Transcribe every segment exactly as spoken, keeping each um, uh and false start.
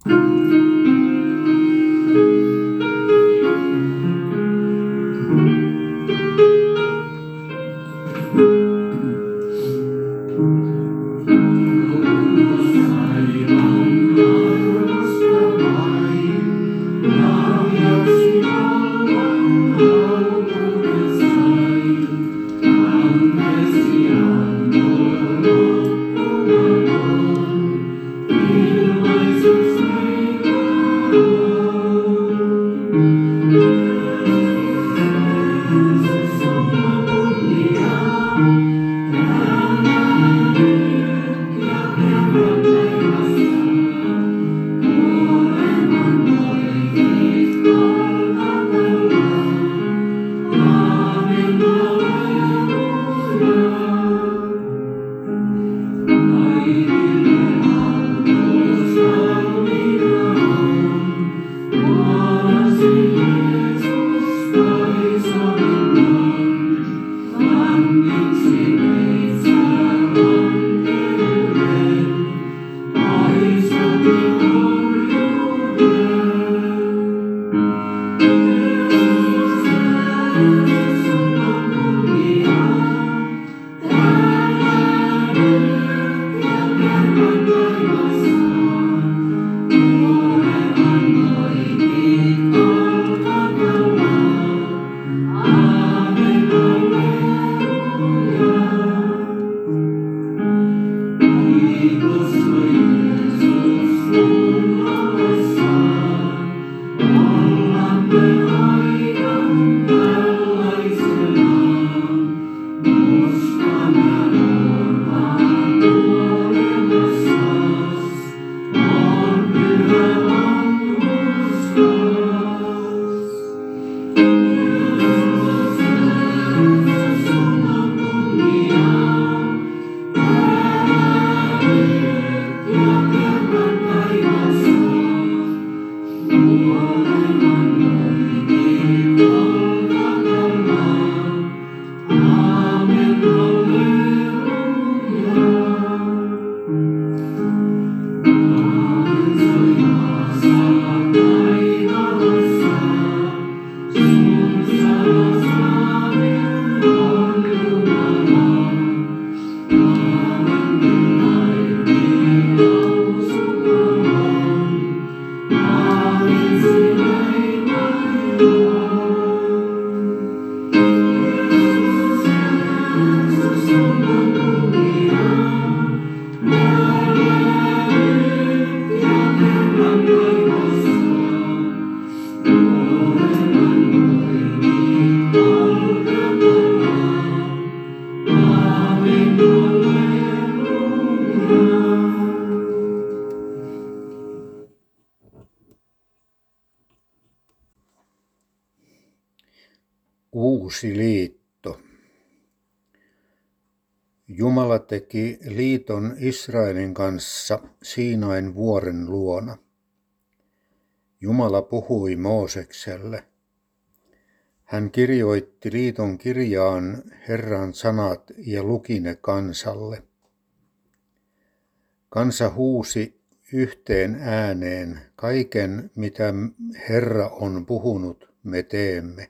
Uusi liitto. Jumala teki liiton Israelin kanssa Siinain vuoren luona. Jumala puhui Moosekselle. Hän kirjoitti liiton kirjaan Herran sanat ja luki ne kansalle. Kansa huusi yhteen ääneen, kaiken mitä Herra on puhunut, me teemme.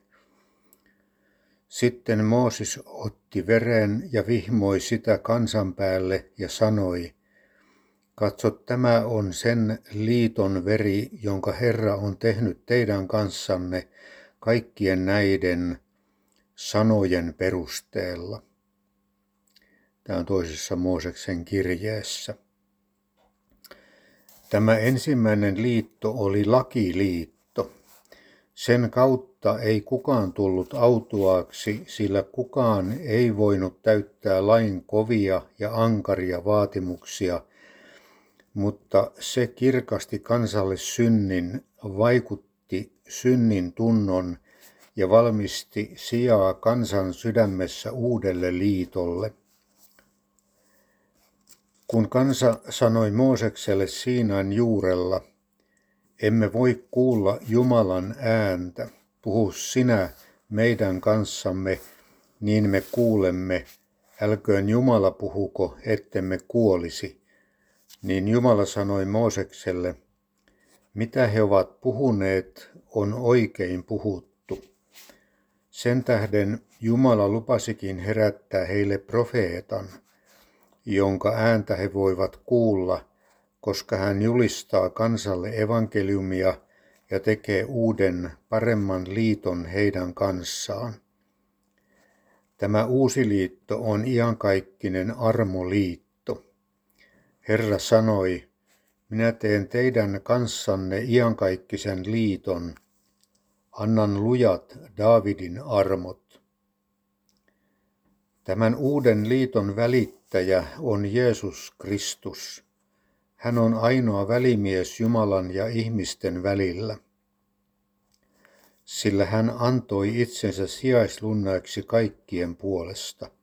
Sitten Mooses otti veren ja vihmoi sitä kansan päälle ja sanoi, katso, tämä on sen liiton veri, jonka Herra on tehnyt teidän kanssanne kaikkien näiden sanojen perusteella. Tämä on toisessa Mooseksen kirjeessä. Tämä ensimmäinen liitto oli lakiliitto. Sen kautta ei kukaan tullut autuaaksi, sillä kukaan ei voinut täyttää lain kovia ja ankaria vaatimuksia, mutta se kirkasti kansalle synnin, vaikutti synnin tunnon ja valmisti sijaa kansan sydämessä uudelle liitolle. Kun kansa sanoi Moosekselle Siinain juurella, emme voi kuulla Jumalan ääntä, puhu sinä meidän kanssamme, niin me kuulemme, älköön Jumala puhuko, ettemme kuolisi. Niin Jumala sanoi Moosekselle, Mitä he ovat puhuneet, on oikein puhuttu. Sen tähden Jumala lupasikin herättää heille profeetan, jonka ääntä he voivat kuulla, koska hän julistaa kansalle evankeliumia ja tekee uuden, paremman liiton heidän kanssaan. Tämä uusi liitto on iankaikkinen armoliitto. Herra sanoi, minä teen teidän kanssanne iankaikkisen liiton, annan lujat Daavidin armot. Tämän uuden liiton välittäjä on Jeesus Kristus. Hän on ainoa välimies Jumalan ja ihmisten välillä, sillä hän antoi itsensä sijaislunnaiksi kaikkien puolesta.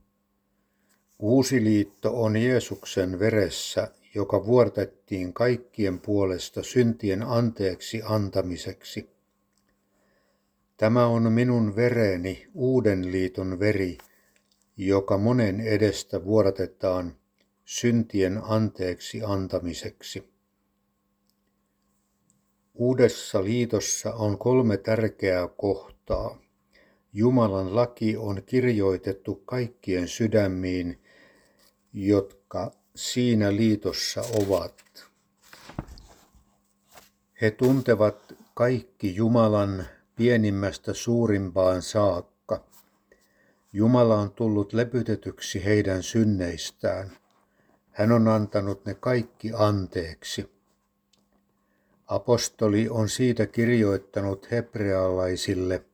Uusi liitto on Jeesuksen veressä, joka vuortettiin kaikkien puolesta syntien anteeksi antamiseksi. Tämä on minun vereni, uuden liiton veri, joka monen edestä vuodatetaan syntien anteeksi antamiseksi. Uudessa liitossa on kolme tärkeää kohtaa. Jumalan laki on kirjoitettu kaikkien sydämiin, jotka siinä liitossa ovat. He tuntevat kaikki Jumalan pienimmästä suurimpaan saakka. Jumala on tullut lepytetyksi heidän synneistään. Hän on antanut ne kaikki anteeksi. Apostoli on siitä kirjoittanut hebrealaisille.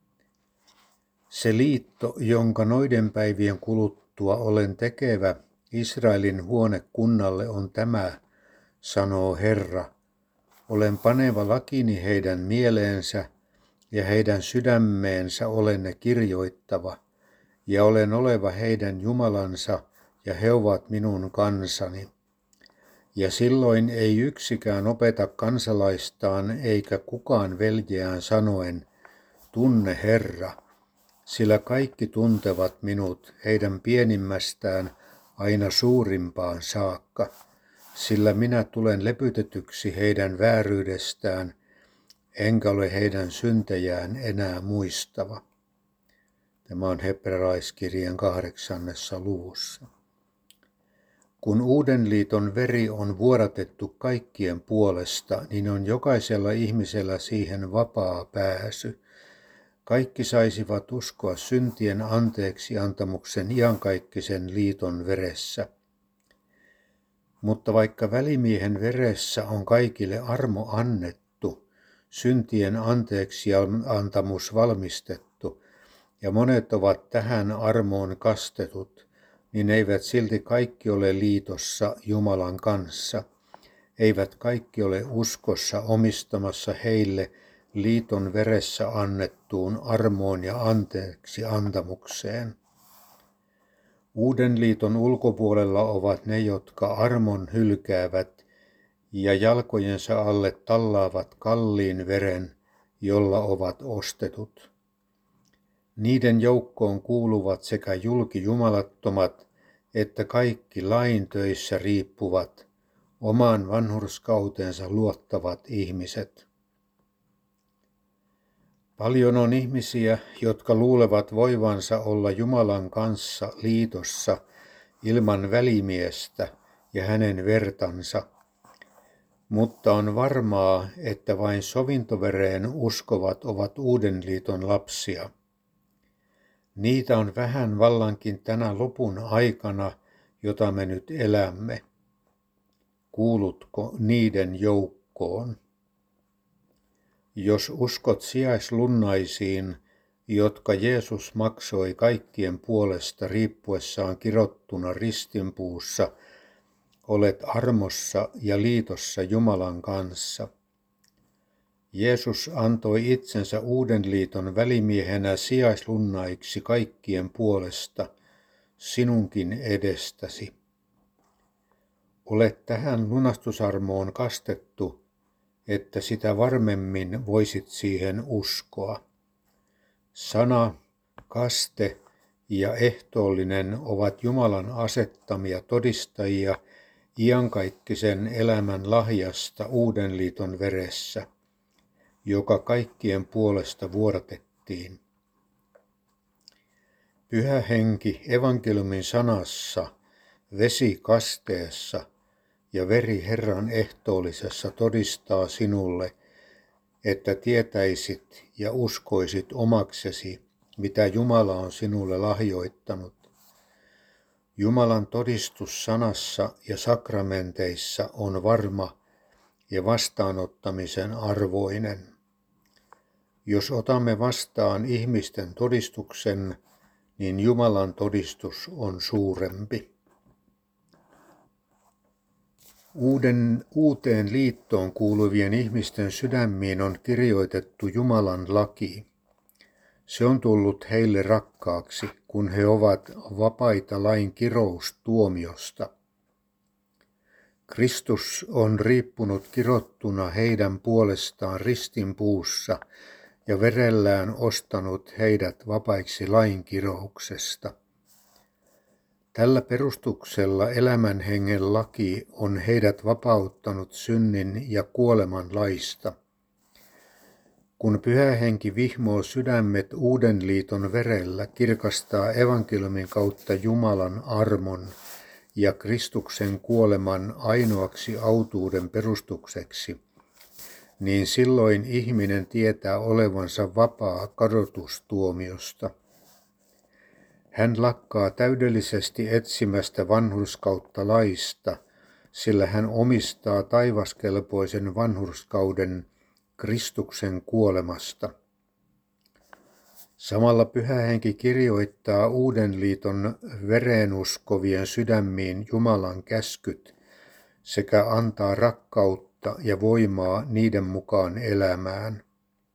Se liitto, jonka noiden päivien kuluttua olen tekevä Israelin huonekunnalle, on tämä, sanoo Herra. Olen paneva lakini heidän mieleensä ja heidän sydämeensä olen ne kirjoittava, ja olen oleva heidän Jumalansa, ja he ovat minun kansani. Ja silloin ei yksikään opeta kansalaistaan eikä kukaan veljeään sanoen, tunne Herra, sillä kaikki tuntevat minut heidän pienimmästään aina suurimpaan saakka, sillä minä tulen lepytetyksi heidän vääryydestään, enkä ole heidän syntejään enää muistava. Tämä on hebrealaiskirjeen kahdeksannessa luvussa. Kun uuden liiton veri on vuodatettu kaikkien puolesta, niin on jokaisella ihmisellä siihen vapaa pääsy. Kaikki saisivat uskoa syntien anteeksi antamuksen iankaikkisen liiton veressä. Mutta vaikka välimiehen veressä on kaikille armo annettu, syntien anteeksi antamus valmistettu, ja monet ovat tähän armoon kastetut, niin eivät silti kaikki ole liitossa Jumalan kanssa. Eivät kaikki ole uskossa omistamassa heille liiton veressä annettuun armoon ja anteeksi antamukseen. Uuden liiton ulkopuolella ovat ne, jotka armon hylkäävät ja jalkojensa alle tallaavat kalliin veren, jolla ovat ostetut. Niiden joukkoon kuuluvat sekä julkijumalattomat että kaikki lain töissä riippuvat, omaan vanhurskautensa luottavat ihmiset. Paljon on ihmisiä, jotka luulevat voivansa olla Jumalan kanssa liitossa ilman välimiestä ja hänen vertansa, mutta on varmaa, että vain sovintovereen uskovat ovat uuden liiton lapsia. Niitä on vähän vallankin tänä lopun aikana, jota me nyt elämme. Kuulutko niiden joukkoon? Jos uskot sijaislunnaisiin, jotka Jeesus maksoi kaikkien puolesta riippuessaan kirottuna ristinpuussa, olet armossa ja liitossa Jumalan kanssa. Jeesus antoi itsensä uuden liiton välimiehenä sijaislunnaiksi kaikkien puolesta, sinunkin edestäsi. Olet tähän lunastusarmoon kastettu, että sitä varmemmin voisit siihen uskoa. Sana, kaste ja ehtoollinen ovat Jumalan asettamia todistajia iankaikkisen elämän lahjasta uuden liiton veressä, joka kaikkien puolesta vuodatettiin. Pyhä Henki evankeliumin sanassa, vesi kasteessa ja veri Herran ehtoollisessa todistaa sinulle, että tietäisit ja uskoisit omaksesi, mitä Jumala on sinulle lahjoittanut. Jumalan todistus sanassa ja sakramenteissa on varma ja vastaanottamisen arvoinen. Jos otamme vastaan ihmisten todistuksen, niin Jumalan todistus on suurempi. Uuden, uuteen liittoon kuuluvien ihmisten sydämiin on kirjoitettu Jumalan laki. Se on tullut heille rakkaaksi, kun he ovat vapaita lain kiroustuomiosta. Kristus on riippunut kirottuna heidän puolestaan ristinpuussa ja verellään ostanut heidät vapaiksi lain kirouksesta. Tällä perustuksella elämän hengen laki on heidät vapauttanut synnin ja kuoleman laista. Kun Pyhä Henki vihmoo sydämet uuden liiton verellä, kirkastaa evankeliumin kautta Jumalan armon ja Kristuksen kuoleman ainoaksi autuuden perustukseksi, niin silloin ihminen tietää olevansa vapaa kadotustuomiosta. Hän lakkaa täydellisesti etsimästä vanhurskautta laista, sillä hän omistaa taivaskelpoisen vanhurskauden Kristuksen kuolemasta. Samalla Pyhä Henki kirjoittaa uuden liiton vereenuskovien sydämiin Jumalan käskyt sekä antaa rakkautta ja voimaa niiden mukaan elämään.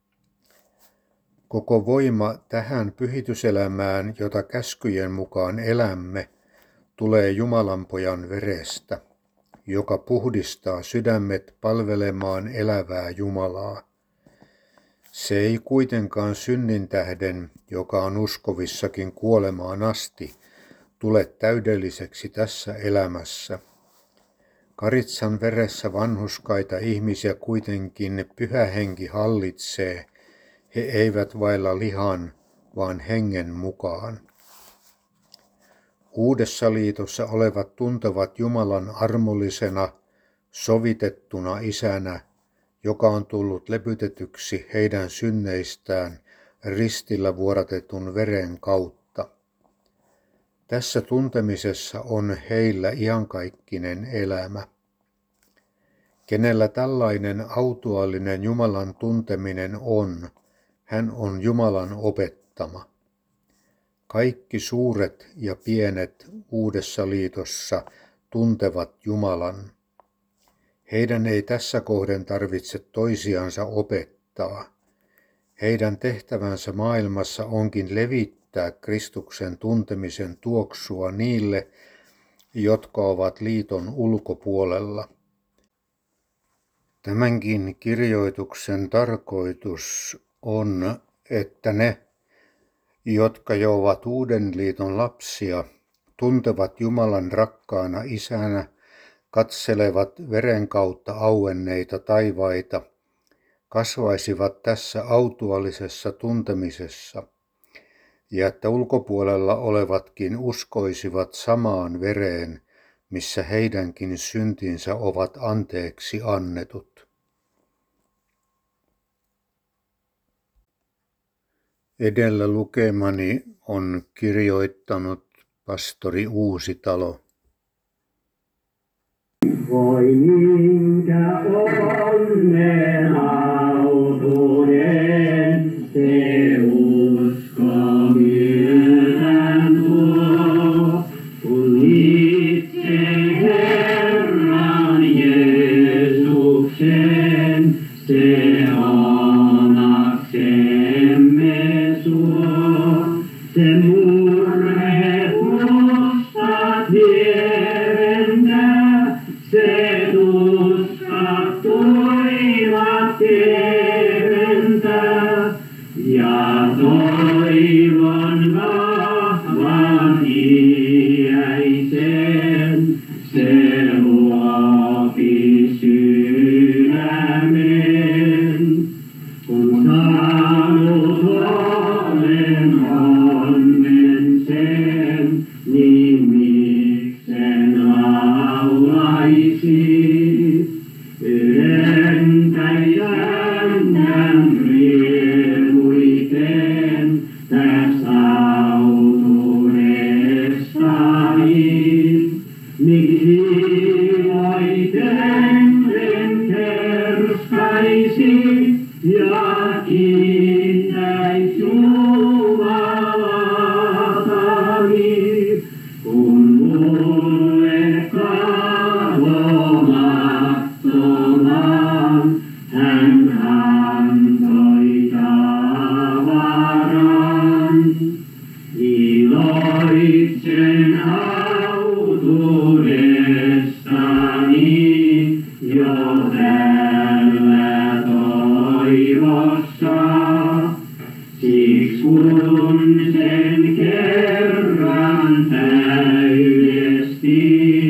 Koko voima tähän pyhityselämään, jota käskyjen mukaan elämme, tulee Jumalan pojan verestä, joka puhdistaa sydämet palvelemaan elävää Jumalaa. Se ei kuitenkaan synnin tähden, joka on uskovissakin kuolemaan asti, tule täydelliseksi tässä elämässä. Karitsan veressä vanhurskaita ihmisiä kuitenkin Pyhä Henki hallitsee, he eivät vailla lihan, vaan hengen mukaan. Uudessa liitossa olevat tuntevat Jumalan armollisena, sovitettuna isänä, joka on tullut lepytetyksi heidän synneistään ristillä vuodatetun veren kautta. Tässä tuntemisessa on heillä iankaikkinen elämä. Kenellä tällainen autuaallinen Jumalan tunteminen on, hän on Jumalan opettama. Kaikki suuret ja pienet uudessa liitossa tuntevat Jumalan. Heidän ei tässä kohden tarvitse toisiansa opettaa. Heidän tehtävänsä maailmassa onkin levittää Kristuksen tuntemisen tuoksua niille, jotka ovat liiton ulkopuolella. Tämänkin kirjoituksen tarkoitus on, että ne, jotka jo ovat uuden liiton lapsia, tuntevat Jumalan rakkaana isänä, katselevat veren kautta auenneita taivaita, kasvaisivat tässä autuallisessa tuntemisessa, ja että ulkopuolella olevatkin uskoisivat samaan vereen, missä heidänkin syntinsä ovat anteeksi annetut. Edellä lukemani on kirjoittanut pastori Uusitalo. Voi minkä onnen autuuden se uskominen tuo, kun itse Herran Jeesuksen se onaksemme suo, se murheet mustat vierentää. Se tuska tuivat sydämen. Kun saanut olen onnen sen, niin miksen laulaisin. Yhden päivän riemuiten tästä autuudestani. Miksi voiten en kerskaisi ja kiittäis Jumalatani, kun mulle katomattoman hän antoi tavaran. Iloitsen autuudestani jo tällä toivossa. Siksi kun sen kerran täydesti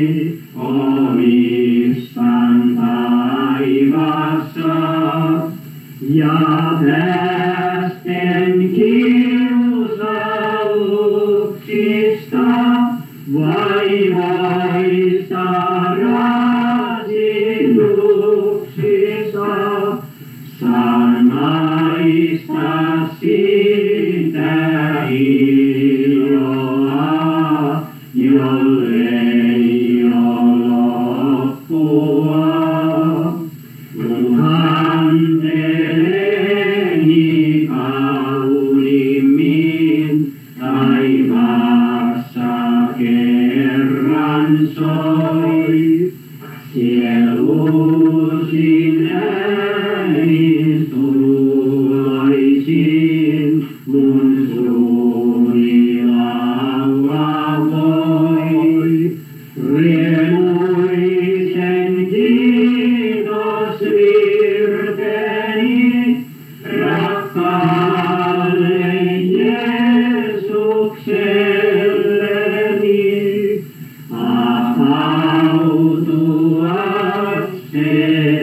omistan taivaassa. Ja päästen kiusauksista, vaivaista rasinuksista, saan maistaa siitä iloa, jollei ole loppua. Mun kanteleni kauniimmin taivaassa kerran soi. Sielusin äänin suloisin, mun suuni laulaa voi. Riemuisen kiitos virteni rakkaalle Jeesukselleni. Autuakseni